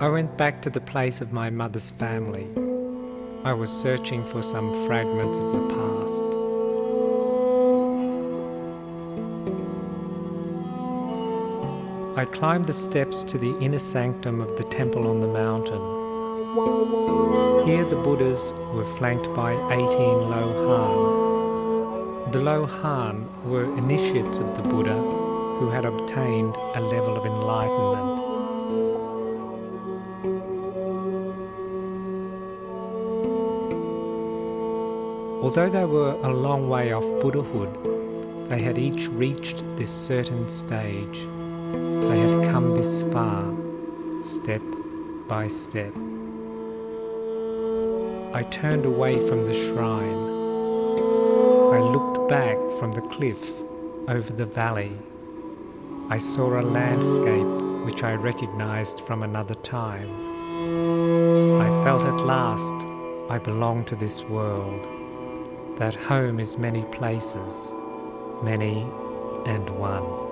I went back to the place of my mother's family. I was searching for some fragments of the past. I climbed the steps to the inner sanctum of the temple on the mountain. Here the Buddhas were flanked by 18 Lohan. The Lohan were initiates of the Buddha who had obtained a level of enlightenment. Although they were a long way off Buddhahood, they had each reached this certain stage. They had come this far, step by step. I turned away from the shrine. I looked back from the cliff over the valley. I saw a landscape which I recognized from another time. I felt at last I belong to this world, that home is many places, many and one.